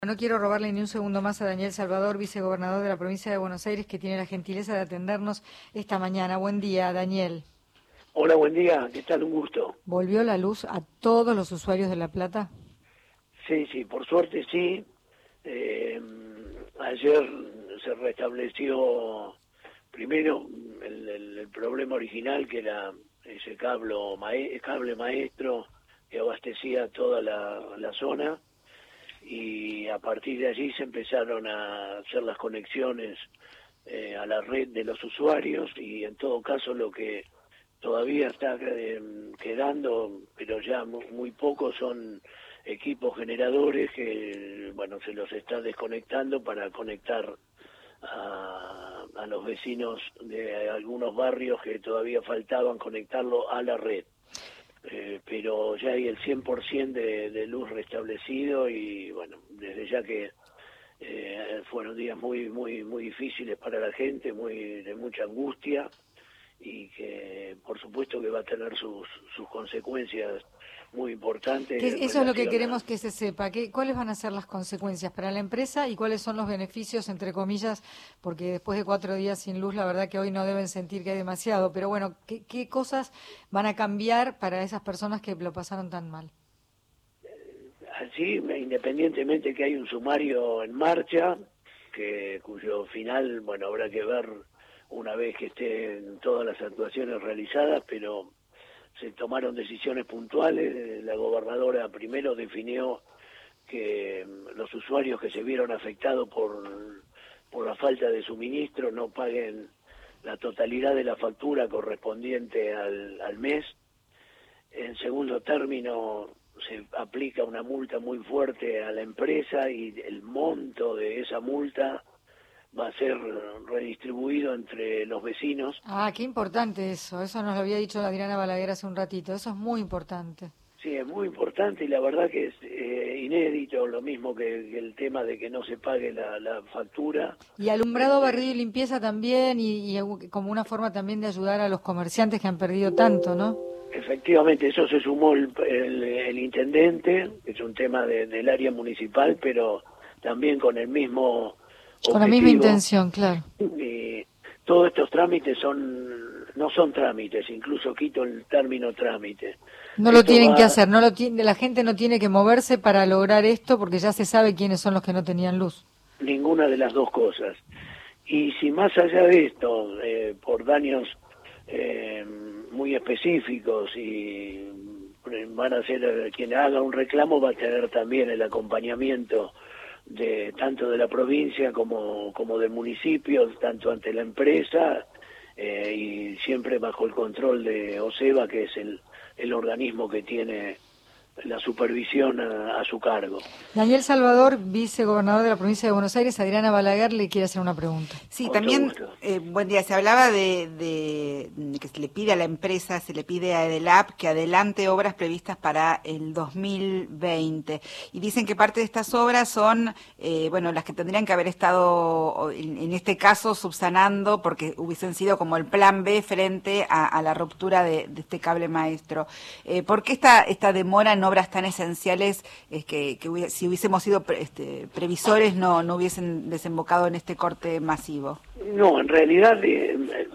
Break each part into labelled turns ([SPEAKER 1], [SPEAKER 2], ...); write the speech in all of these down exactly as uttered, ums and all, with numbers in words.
[SPEAKER 1] No quiero robarle ni un segundo más a Daniel Salvador, vicegobernador de la provincia de Buenos Aires, que tiene la gentileza de atendernos esta mañana. Buen día, Daniel.
[SPEAKER 2] Hola, buen día, ¿qué tal? Un gusto.
[SPEAKER 1] ¿Volvió la luz a todos los usuarios de La Plata?
[SPEAKER 2] Sí, sí, por suerte sí. Eh, ayer se restableció primero el, el, el problema original, que era ese cable, mae, cable maestro que abastecía toda la, la zona, y a partir de allí se empezaron a hacer las conexiones eh, a la red de los usuarios, y en todo caso lo que todavía está eh, quedando, pero ya muy, muy poco, son equipos generadores que, bueno, se los está desconectando para conectar a, a los vecinos de algunos barrios que todavía faltaban conectarlo a la red. Eh, pero ya hay el cien por ciento de, de luz restablecido, y bueno, desde ya que eh, fueron días muy muy muy difíciles para la gente, muy de mucha angustia, y que por supuesto que va a tener sus sus consecuencias muy importantes.
[SPEAKER 1] Que eso es lo que queremos a... que se sepa. ¿Qué, ¿Cuáles van a ser las consecuencias para la empresa y cuáles son los beneficios, entre comillas? Porque después de cuatro días sin luz, la verdad que hoy no deben sentir que hay demasiado. Pero bueno, ¿qué, qué cosas van a cambiar para esas personas que lo pasaron tan mal?
[SPEAKER 2] Así, independientemente que hay un sumario en marcha, que cuyo final, bueno, habrá que ver una vez que estén todas las actuaciones realizadas, pero se tomaron decisiones puntuales. La gobernadora primero definió que los usuarios que se vieron afectados por, por la falta de suministro no paguen la totalidad de la factura correspondiente al, al mes. En segundo término, se aplica una multa muy fuerte a la empresa, y el monto de esa multa va a ser redistribuido entre los vecinos.
[SPEAKER 1] Ah, qué importante eso. Eso nos lo había dicho Adriana Balaguer hace un ratito. Eso es muy importante.
[SPEAKER 2] Sí, es muy importante, y la verdad que es eh, inédito, lo mismo que, que el tema de que no se pague la, la factura.
[SPEAKER 1] Y alumbrado, eh, barrido y limpieza también, y, y como una forma también de ayudar a los comerciantes que han perdido tanto, ¿no?
[SPEAKER 2] Efectivamente, eso se sumó el, el, el intendente, que es un tema de, del área municipal, pero también con el mismo objetivo.
[SPEAKER 1] Con la misma intención, claro.
[SPEAKER 2] Y todos estos trámites son no son trámites, incluso quito el término trámite.
[SPEAKER 1] No esto lo tienen va... que hacer, no lo tiene, la gente no tiene que moverse para lograr esto, porque ya se sabe quiénes son los que no tenían luz.
[SPEAKER 2] Ninguna de las dos cosas. Y si más allá de esto, eh, por daños eh, muy específicos, y van a ser quien haga un reclamo, va a tener también el acompañamiento de tanto de la provincia como como del municipio, tanto ante la empresa eh, y siempre bajo el control de OSEBA, que es el el organismo que tiene la supervisión a, a su cargo.
[SPEAKER 1] Daniel Salvador, vicegobernador de la provincia de Buenos Aires. Adriana Balaguer le quiere hacer una pregunta.
[SPEAKER 3] Sí, Con también, eh, buen día, se hablaba de, de, de que se le pide a la empresa, se le pide a Edelap que adelante obras previstas para el dos mil veinte, y dicen que parte de estas obras son, eh, bueno, las que tendrían que haber estado, en, en este caso, subsanando, porque hubiesen sido como el plan B frente a, a la ruptura de, de este cable maestro. Eh, ¿Por qué esta, esta demora en obras tan esenciales es que, que hubiese, si hubiésemos sido pre, este, previsores no, no hubiesen desembocado en este corte masivo?
[SPEAKER 2] No, en realidad eh,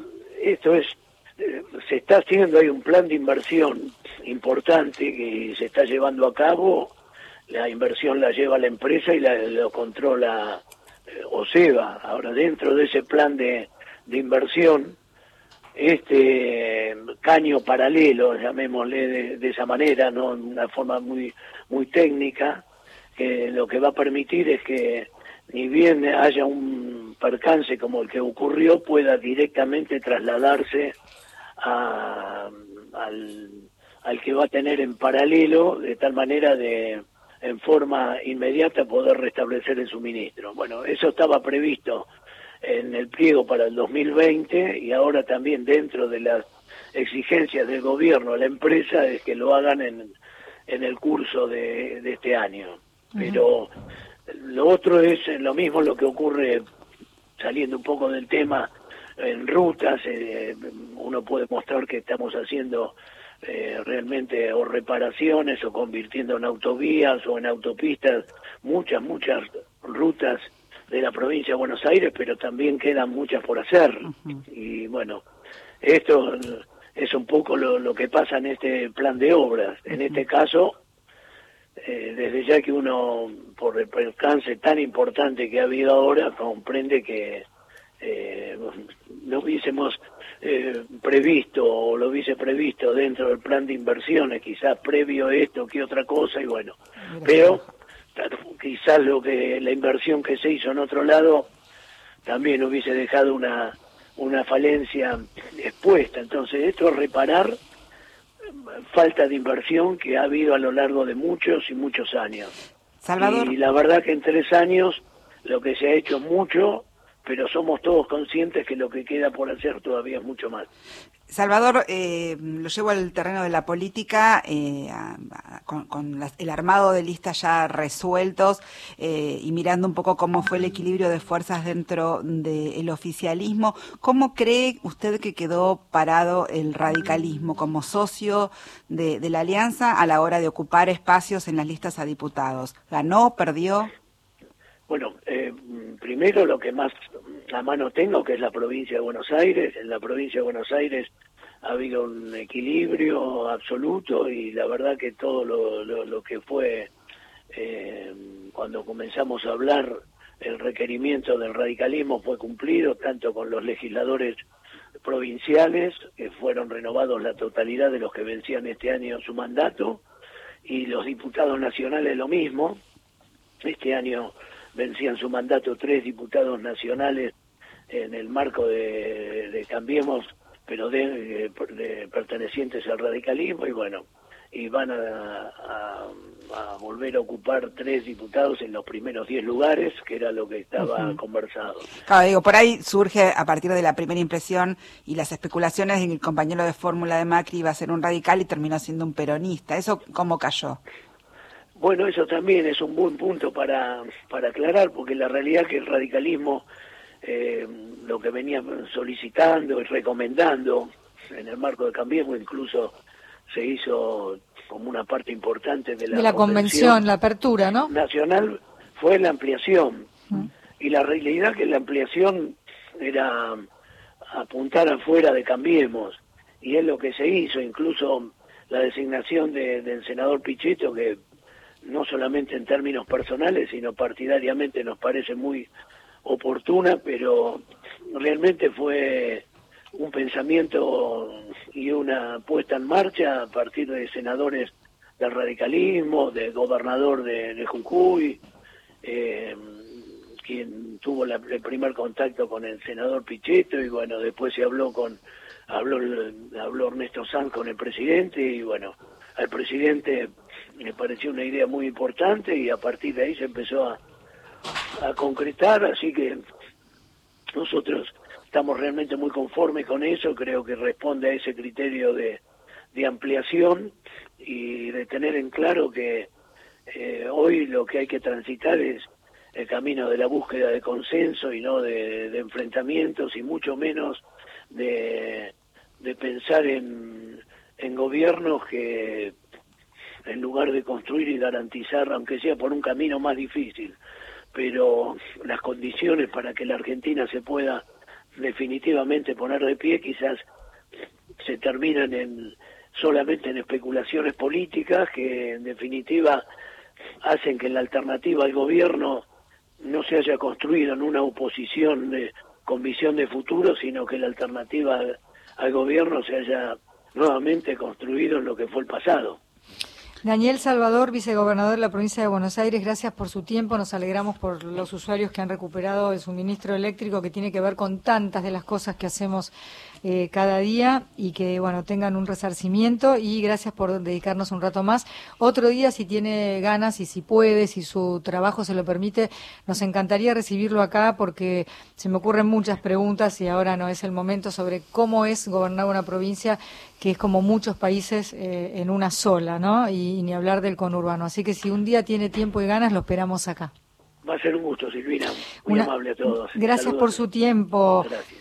[SPEAKER 2] esto es, eh, se está haciendo, hay un plan de inversión importante que se está llevando a cabo. La inversión la lleva la empresa y la, lo controla eh, OSEBA. Ahora, dentro de ese plan de, de inversión, este caño paralelo, llamémosle de, de esa manera, no de una forma muy muy técnica, que lo que va a permitir es que ni bien haya un percance como el que ocurrió, pueda directamente trasladarse a, al, al que va a tener en paralelo, de tal manera de en forma inmediata poder restablecer el suministro. Bueno, eso estaba previsto en el pliego para el dos mil veinte, y ahora también dentro de las exigencias del gobierno a la empresa es que lo hagan en, en el curso de, de este año. Uh-huh. Pero lo otro es lo mismo lo que ocurre, saliendo un poco del tema, en rutas. Eh, uno puede mostrar que estamos haciendo eh, realmente o reparaciones o convirtiendo en autovías o en autopistas muchas, muchas rutas de la provincia de Buenos Aires, pero también quedan muchas por hacer. Uh-huh. Y bueno, esto es un poco lo, lo que pasa en este plan de obras. Uh-huh. En este caso, eh, desde ya que uno, por el alcance tan importante que ha habido ahora, comprende que eh, no hubiésemos eh, previsto o lo hubiese previsto dentro del plan de inversiones, quizás previo a esto que otra cosa, y bueno, pero quizás lo que la inversión que se hizo en otro lado también hubiese dejado una una falencia expuesta. Entonces esto es reparar falta de inversión que ha habido a lo largo de muchos y muchos años.
[SPEAKER 3] Salvador.
[SPEAKER 2] Y la verdad que en tres años lo que se ha hecho mucho, pero somos todos conscientes que lo que queda por hacer todavía es mucho más.
[SPEAKER 3] Salvador, eh, lo llevo al terreno de la política, eh, a, a, con, con las, el armado de listas ya resueltos eh, y mirando un poco cómo fue el equilibrio de fuerzas dentro del oficialismo. ¿Cómo cree usted que quedó parado el radicalismo como socio de, de la alianza a la hora de ocupar espacios en las listas a diputados? ¿Ganó, perdió?
[SPEAKER 2] Bueno, eh, primero lo que más a mano tengo, que es la provincia de Buenos Aires. En la provincia de Buenos Aires ha habido un equilibrio absoluto y la verdad que todo lo, lo, lo que fue eh, cuando comenzamos a hablar el requerimiento del radicalismo fue cumplido, tanto con los legisladores provinciales, que fueron renovados la totalidad de los que vencían este año su mandato, y los diputados nacionales lo mismo. Este año vencían su mandato tres diputados nacionales en el marco de, de Cambiemos, pero de, de, de pertenecientes al radicalismo, y bueno, y van a, a, a volver a ocupar tres diputados en los primeros diez lugares, que era lo que estaba uh-huh. conversado.
[SPEAKER 3] Claro, digo, por ahí surge a partir de la primera impresión y las especulaciones de que el compañero de fórmula de Macri iba a ser un radical y terminó siendo un peronista. ¿Eso cómo cayó?
[SPEAKER 2] Bueno, eso también es un buen punto para, para aclarar, porque la realidad es que el radicalismo, eh, lo que venía solicitando y recomendando en el marco de Cambiemos, incluso se hizo como una parte importante de la,
[SPEAKER 1] de la convención, convención, la apertura, ¿no?
[SPEAKER 2] Nacional, fue la ampliación. Mm. Y la realidad es que la ampliación era apuntar afuera de Cambiemos, y es lo que se hizo, incluso la designación de, del senador Pichetto, que no solamente en términos personales, sino partidariamente nos parece muy oportuna, pero realmente fue un pensamiento y una puesta en marcha a partir de senadores del radicalismo, del gobernador de, de Jujuy, eh, quien tuvo la, el primer contacto con el senador Pichetto, y bueno, después se habló con habló habló Ernesto Sanz con el presidente, y bueno, al presidente me pareció una idea muy importante y a partir de ahí se empezó a, a concretar, así que nosotros estamos realmente muy conformes con eso. Creo que responde a ese criterio de, de ampliación y de tener en claro que eh, hoy lo que hay que transitar es el camino de la búsqueda de consenso y no de, de enfrentamientos, y mucho menos de, de pensar en, en gobiernos que, en lugar de construir y garantizar, aunque sea por un camino más difícil, pero las condiciones para que la Argentina se pueda definitivamente poner de pie, quizás se terminan en solamente en especulaciones políticas que en definitiva hacen que la alternativa al gobierno no se haya construido en una oposición de, con visión de futuro, sino que la alternativa al, al gobierno se haya nuevamente construido en lo que fue el pasado.
[SPEAKER 1] Daniel Salvador, vicegobernador de la provincia de Buenos Aires, gracias por su tiempo. Nos alegramos por los usuarios que han recuperado el suministro eléctrico, que tiene que ver con tantas de las cosas que hacemos eh, cada día, y que bueno tengan un resarcimiento, y gracias por dedicarnos un rato más. Otro día, si tiene ganas y si puede, si su trabajo se lo permite, nos encantaría recibirlo acá, porque se me ocurren muchas preguntas y ahora no es el momento, sobre cómo es gobernar una provincia que es como muchos países eh, en una sola, ¿no? Y, y ni hablar del conurbano. Así que si un día tiene tiempo y ganas, lo esperamos acá.
[SPEAKER 2] Va a ser un gusto, Silvina. Muy una, amable a todos.
[SPEAKER 1] Gracias Saludos. Por su tiempo.
[SPEAKER 2] Gracias.